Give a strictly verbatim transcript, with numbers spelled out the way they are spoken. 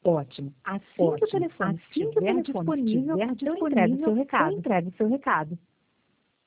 Ótimo. Assim que o Ótimo. telefone Assim que o estiver telefone disponível, estiver eu disponível, entrego o seu eu recado. entrego o seu recado.